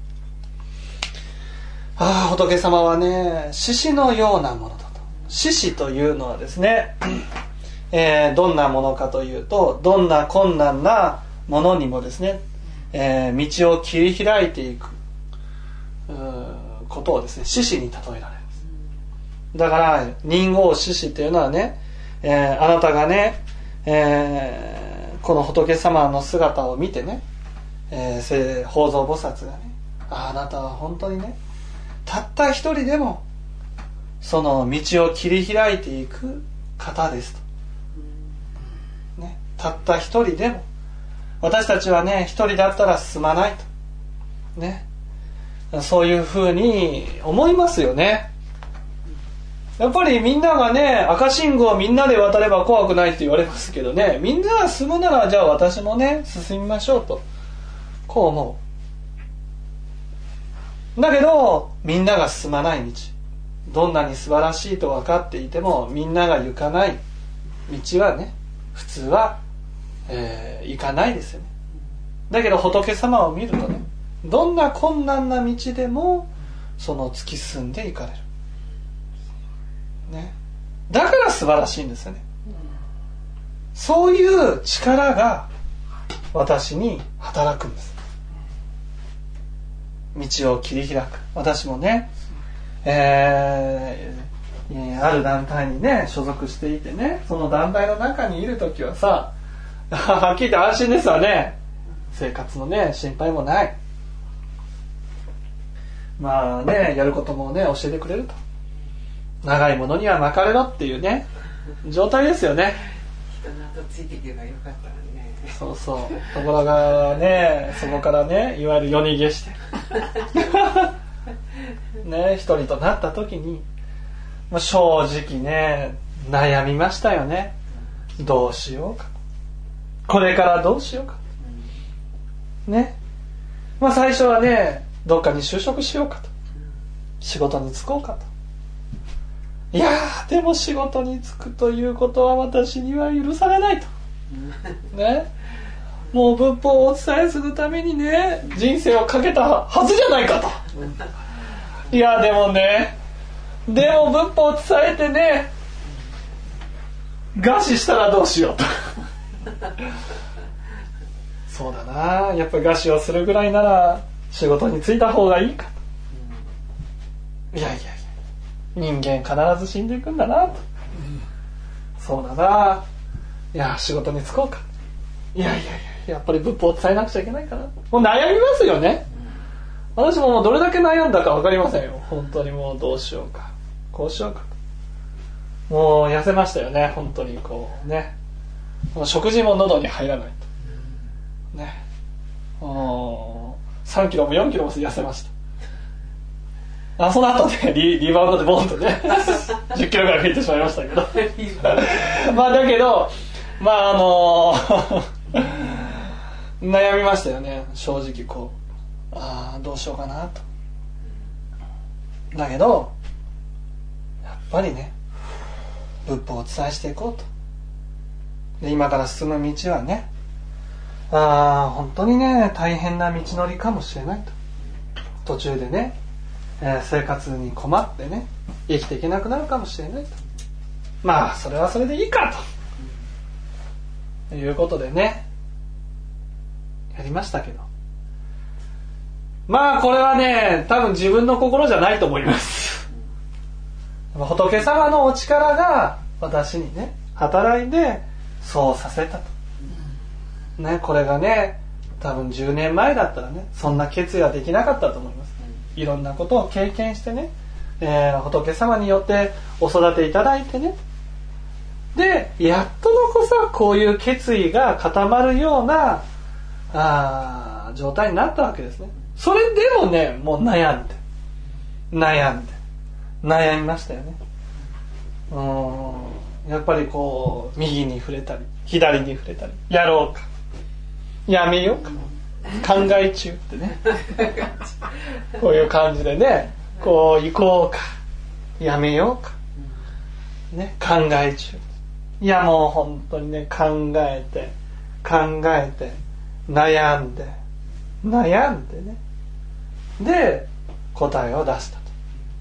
ああ、仏様はね、獅子のようなものだと。獅子というのはですね、えー、どんなものかというと、どんな困難なものにもですね、えー、道を切り開いていくことをですね、獅子に例えられます。だから人王獅子というのはね、えー、あなたがね、えー、この仏様の姿を見てね、えー、法蔵菩薩がね、あ、あなたは本当にね、たった一人でもその道を切り開いていく方ですと、ね、たった一人でも、私たちはね、一人だったら進まないとね、そういうふうに思いますよね。やっぱりみんながね、赤信号をみんなで渡れば怖くないって言われますけどね、みんなが進むならじゃあ私もね進みましょうと、こう思う。だけどみんなが進まない道、どんなに素晴らしいと分かっていてもみんなが行かない道はね、普通は、えー、行かないですよね。だけど仏様を見るとね、どんな困難な道でもその突き進んでいかれる、ね、だから素晴らしいんですよね。そういう力が私に働くんです。道を切り開く。私もね、えー、ある団体にね所属していてね、その団体の中にいるときはさ、はっきり言って安心ですわね。生活のね心配もない。まあね、やることもね教えてくれると。長いものには巻かれろっていうね状態ですよね。 人の後ついていけばよかったのにね。 そうそう。ところがね、そこからね、いわゆる夜逃げしてね、一人となった時に、まあ、正直ね悩みましたよね。どうしようか、これからどうしようかね。まあ最初はね、どっかに就職しようかと、仕事に就こうかと。いやー、でも仕事に就くということは私には許されないとね。もう仏法をお伝えするためにね人生をかけたはずじゃないかと。いやでもね、でも仏法を伝えてね餓死したらどうしようとそうだな、やっぱり餓死をするぐらいなら仕事に就いた方がいいかと。いやいやいや、人間必ず死んでいくんだなと。そうだな、いや仕事に就こうか。いやいやいや、やっぱり仏法を伝えなくちゃいけないかな。もう悩みますよね。私ももうどれだけ悩んだか分かりませんよ。本当にもうどうしようか、こうしようかと。もう痩せましたよね。本当にこうね、食事も喉に入らないとね。さんキロもよんキロも痩せました。あ、その後ね リ, リバウンドでボンとねじゅっキロぐらい増えてしまいましたけどまあだけどまああの悩みましたよね、正直こう、ああどうしようかなと。だけどやっぱりね仏法をお伝えしていこうと。で今から進む道はね、ああ本当にね大変な道のりかもしれないと。途中でね、えー、生活に困ってね生きていけなくなるかもしれないと。まあそれはそれでいいかということでねやりましたけど、まあこれはね多分自分の心じゃないと思います仏様のお力が私にね働いてそうさせたと、ね、これがね多分じゅうねんまえだったらねそんな決意はできなかったと思います。いろんなことを経験してね、えー、仏様によってお育ていただいてね、でやっとのこそこういう決意が固まるようなあ状態になったわけですね。それでもねもう悩んで悩んで悩みましたよね。うーんやっぱりこう右に触れたり左に触れたりやろうかやめようか考え中ってねこういう感じでねこう行こうかやめようかね考え中。いやもう本当にね考えて考えて悩んで悩んでねで答えを出したと。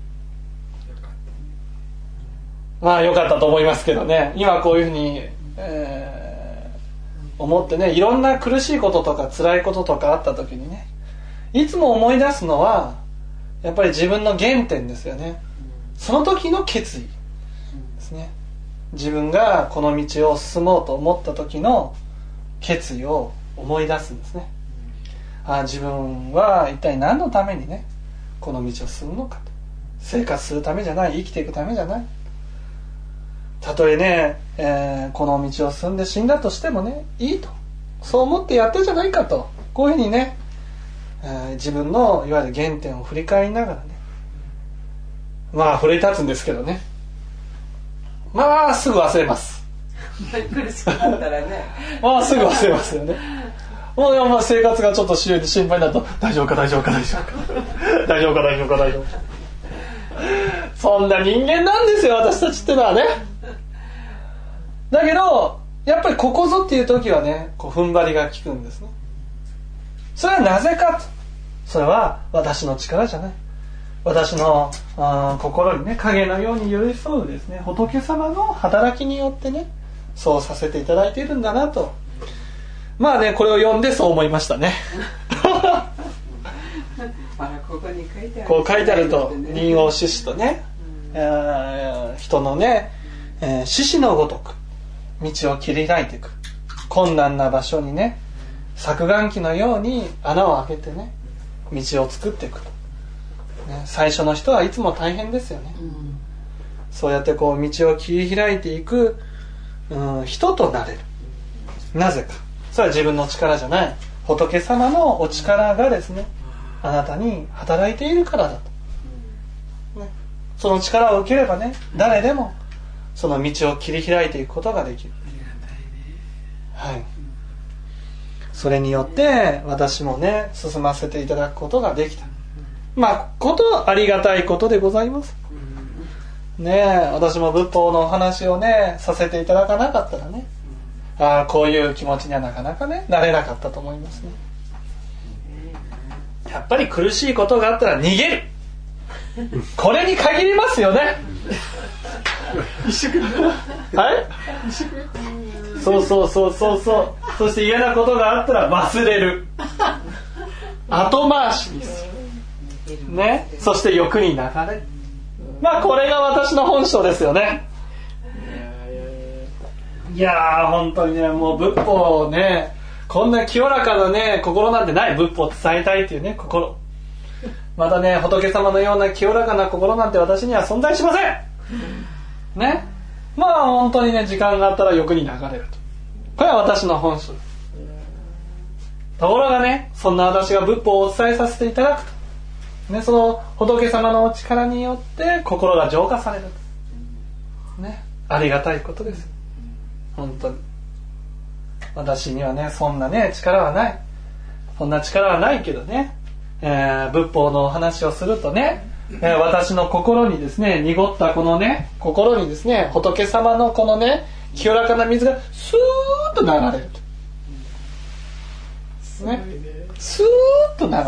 まあ良かったと思いますけどね。今こういうふうに、えー、思ってねいろんな苦しいこととか辛いこととかあった時にねいつも思い出すのはやっぱり自分の原点ですよね。その時の決意ですね。自分がこの道を進もうと思った時の決意を思い出すんですね。あ自分は一体何のためにねこの道を進むのかと。生活するためじゃない、生きていくためじゃない。たとえね、えー、この道を進んで死んだとしてもねいいとそう思ってやってるじゃないかと、こういうふうにね、えー、自分のいわゆる原点を振り返りながらねまあ奮い立つんですけどねまあすぐ忘れます苦しくなったらねまあすぐ忘れますよね。もうまあ生活がちょっと心配になると大丈夫か大丈夫か大丈夫か大丈夫か大丈夫か大丈夫かそんな人間なんですよ私たちってのはね。だけどやっぱりここぞっていう時はねこう踏ん張りが効くんですね。それはなぜかと、それは私の力じゃない、私のあ心にね影のように寄り添うですね仏様の働きによってねそうさせていただいているんだなと、まあねこれを読んでそう思いましたねここに書いてあるこう書いてあると輪王獅子とね、うん、えー、人のね、えー、獅子のごとく道を切り開いていく。困難な場所にね削岩機のように穴を開けてね道を作っていく、ね、最初の人はいつも大変ですよね、うん、そうやってこう道を切り開いていく、うん、人となれる。なぜかそれは自分の力じゃない仏様のお力がですねあなたに働いているからだと、ね、その力を受ければね誰でもその道を切り開いていくことができる。はい、それによって私もね進ませていただくことができた。まあことありがたいことでございますね。え私も仏法のお話をねさせていただかなかったらねああこういう気持ちにはなかなかねなれなかったと思いますね。やっぱり苦しいことがあったら逃げるこれに限りますよねはいそうそうそうそうそう。そして嫌なことがあったら忘れる後回しですね。そして欲に流れる。まあこれが私の本性ですよね。いやー本当にねもう仏法をねこんな清らかなね心なんてない。仏法を伝えたいっていうね心、またね仏様のような清らかな心なんて私には存在しませんね。まあ本当にね時間があったら欲に流れると、これは私の本性。ところがねそんな私が仏法をお伝えさせていただくと、ね、その仏様のお力によって心が浄化されると、ね、ありがたいことです。本当に私にはねそんなね力はない。そんな力はないけどね、えー、仏法のお話をするとね、えー、私の心にですね濁ったこのね心にですね仏様のこのね清らかな水がスーッと流れると、ね、スーッと流れ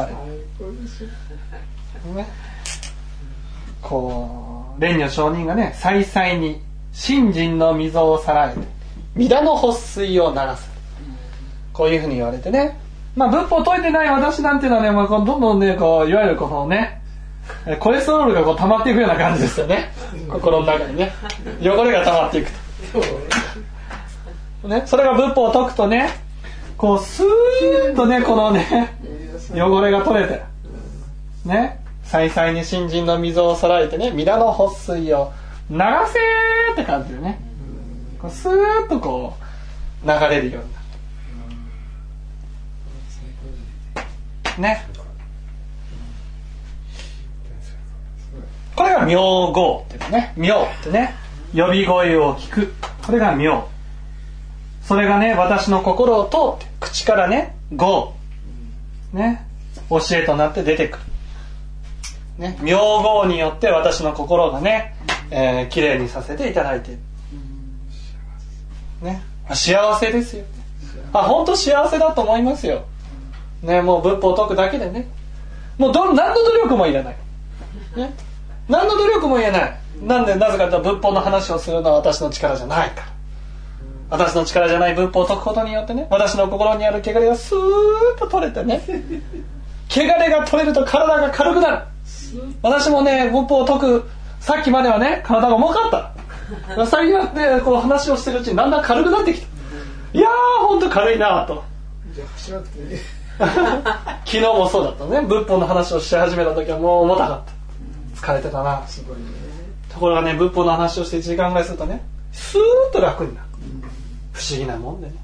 る、ね、こう蓮如上人がね再々に信心の溝をさらえて皆の発水を流す、こういうふうに言われてね、まあ仏法を説いてない私なんていうのはね、もうどんどんねこういわゆるこのねコレステロールがこう溜まっていくような感じですよね。心の中にね汚れが溜まっていくと、ね、それが仏法を解くとね、こうスーッとねこのね汚れが取れてね、再々に新人の水をさらえてね、皆の発水を流せーって感じでね、こうスーッとこう流れるようになるね。これが名号っていうね、名ってね、呼び声を聞く、これが名。それがね、私の心を通って口からね、号ね、教えとなって出てくる。ね、名号によって私の心がね、えー、きれいにさせていただいている。ね、幸せですよ。あ、本当幸せだと思いますよ。ね、もう仏法を解くだけでね、もうど何の努力もいらない。ね、何の努力もいらない。なんで、なぜかというと仏法の話をするのは私の力じゃないから。私の力じゃない仏法を解くことによってね、私の心にある汚れがスーッと取れてね、汚れが取れると体が軽くなる。私もね、仏法を解くさっきまではね、体が重かった。最近はね、こう話をしてるうちにだんだん軽くなってきた。いやー、ほんと軽いなと。 じゃあ走らなくていい。 昨日もそうだったね。仏法の話をし始めた時はもう重たかった。疲れてたな。 すごいね。 ところがね、仏法の話をしていちじかんぐらいするとね、スーッと楽になる。不思議なもんでね。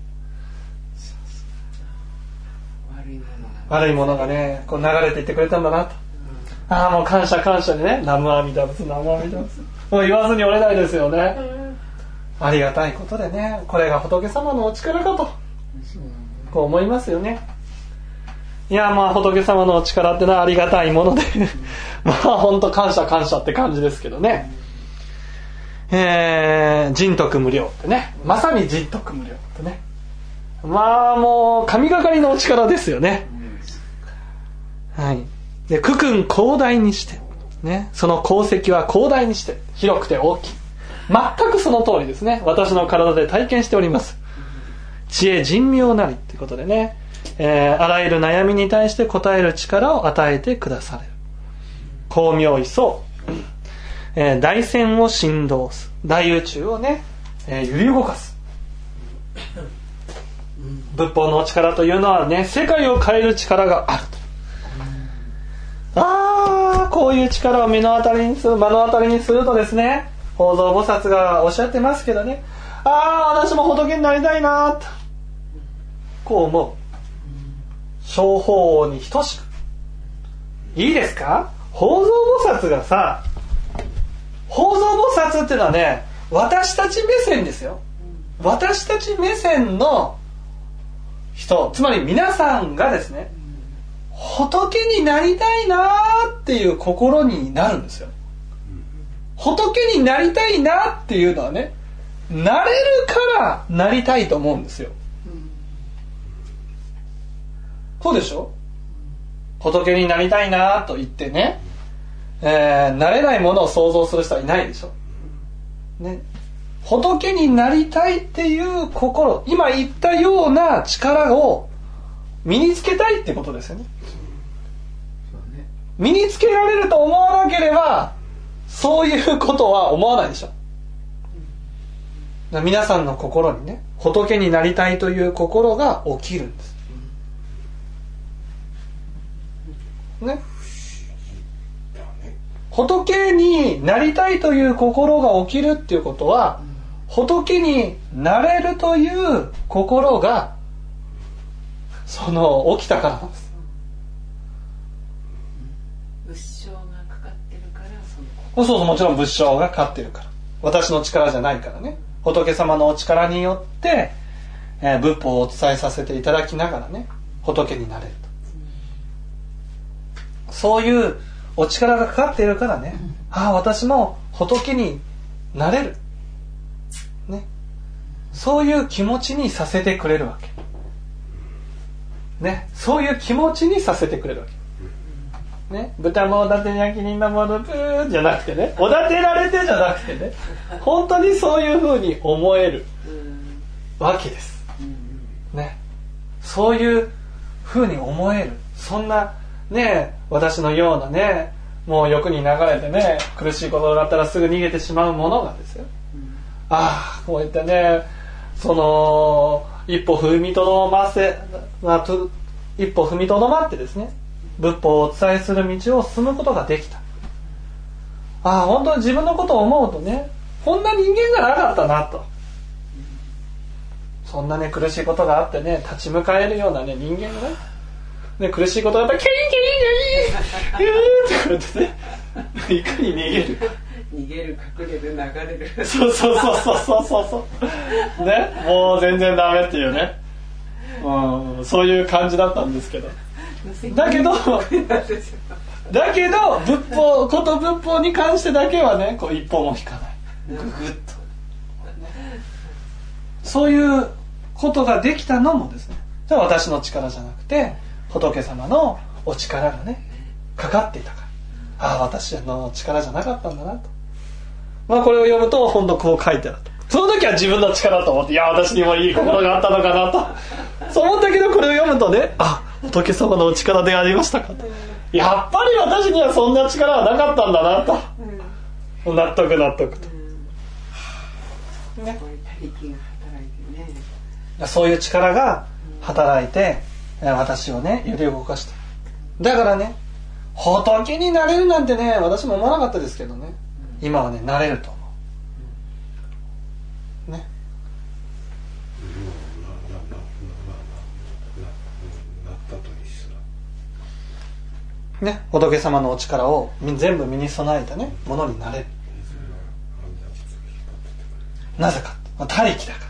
悪いものが悪いものがね、こう流れていってくれたんだなと。ああ、もう感謝感謝でね、南無阿弥陀仏、南無阿弥陀仏。もう言わずに折れないですよね。ありがたいことでね、これが仏様のお力かと、こう思いますよね。いや、まあ仏様のお力ってのはありがたいもので、まあ本当感謝感謝って感じですけどね。えー、人徳無量ってね、まさに人徳無量ってね。まあもう神がかりのお力ですよね。はい。で、九君広大にして、ね、その功績は広大にして広くて大きい。全くその通りですね。私の体で体験しております。知恵人妙なりってことでね、えー、あらゆる悩みに対して答える力を与えてくだされる。光明位相、えー、大千を振動す、大宇宙をね、えー、揺り動かす。仏法の力というのはね、世界を変える力があると。ああ、こういう力を目の当たりにする、目の当たりにするとですね、法蔵菩薩がおっしゃってますけどね、ああ、私も仏になりたいなと、こう思う。正法王に等しく。いいですか？法蔵菩薩がさ、法蔵菩薩っていうのはね、私たち目線ですよ。私たち目線の人、つまり皆さんがですね、仏になりたいなっていう心になるんですよ。仏になりたいなっていうのはね、なれるからなりたいと思うんですよ。そうでしょ？仏になりたいなと言ってね、えー、なれないものを想像する人はいないでしょ。ね、仏になりたいっていう心、今言ったような力を身につけたいってことですよね。身につけられると思わなければそういうことは思わないでしょ。皆さんの心にね、仏になりたいという心が起きるんですね。仏になりたいという心が起きるっていうことは、仏になれるという心がその起きたからなんです。 仏性がかかってるからそのそうそう、もちろん仏性がかかってるから、私の力じゃないからね、仏様のお力によって、えー、仏法をお伝えさせていただきながらね、仏になれると、そういうお力がかかっているからね、ああ、私も仏になれる、ね、そういう気持ちにさせてくれるわけ、ね、そういう気持ちにさせてくれるわけ。ね、豚もおだてにゃきにんだものブーじゃなくてね、おだてられてじゃなくてね、本当にそういう風に思えるわけです、ね、そういう風に思える、そんなね、私のようなね、 もう欲に流れてね、苦しいことがあったらすぐ逃げてしまうものがですよ、うん、ああこういったね、その一歩踏みとどませ、まあ、一歩踏みとどまってですね、仏法をお伝えする道を進むことができた。ああ本当に自分のことを思うとね、こんな人間じゃなかったなと、そんなね苦しいことがあってね、立ち向かえるようなね人間がね、ね苦しいことがあったらキャリーキャリーキャリーって言ってね、いかに逃げるか、 逃げる、隠れる、流れる、 そうそうそうそうそうそうね、もう全然ダメっていうね、うん、そういう感じだったんですけど、だけどだけど仏法こと仏法に関してだけはね、こう一歩も引かない、ググッとそういうことができたのもですね、私の力じゃなくて仏様のお力がねかかっていたから、ああ私の力じゃなかったんだなと、まあこれを読むと本当こう書いてあると、その時は自分の力と思って、いや私にもいい心があったのかなとそう思ったけど、これを読むとね、あ仏様のお力でありましたかと、やっぱり私にはそんな力はなかったんだなと、うん、納得納得と、うん、ね、そういう力が働いて、うん、私をね揺り動かした。だからね仏になれるなんてね、私も思わなかったですけどね、うん、今はねなれると思う、ね、ね、仏様のお力を全部身に備えたねものになれる。なぜか、他力だから。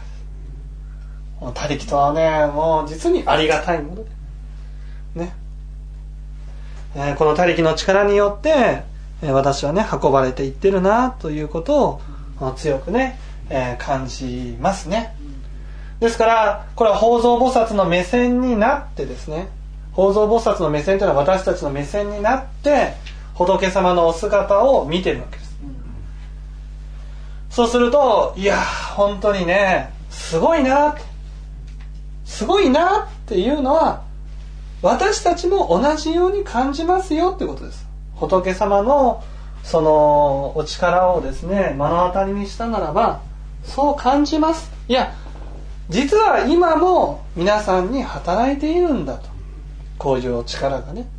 他力とはね、もう実にありがたいものでね、えー、この他力の力によって、えー、私はね運ばれていってるなということを強くね、えー、感じますね。ですからこれは法蔵菩薩の目線になってですね、法蔵菩薩の目線というのは私たちの目線になって仏様のお姿を見てるわけです、うん、そうすると、いや本当にねすごいなすごいなっていうのは私たちも同じように感じますよってことです。仏様のそのお力をですね目の当たりにしたならばそう感じます。いや実は今も皆さんに働いているんだと、こういう力がね。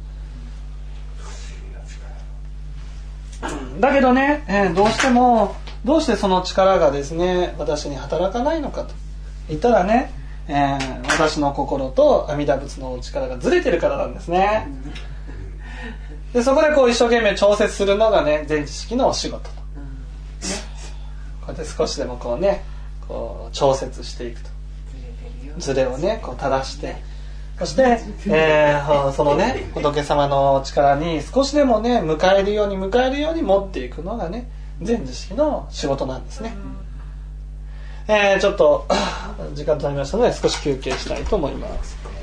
だけどね、えー、どうしてもどうしてその力がですね私に働かないのかと言ったらね、えー、私の心と阿弥陀仏の力がずれてるからなんですね。でそこでこう一生懸命調節するのがね全知識のお仕事と、ね、こうやって少しでもこうねこう調節していくと、ずれをねこう正して、そして、えー、そのね仏様の力に少しでもね迎えるように迎えるように持っていくのがね全知識の仕事なんですね。えー、ちょっと時間となりましたので少し休憩したいと思います。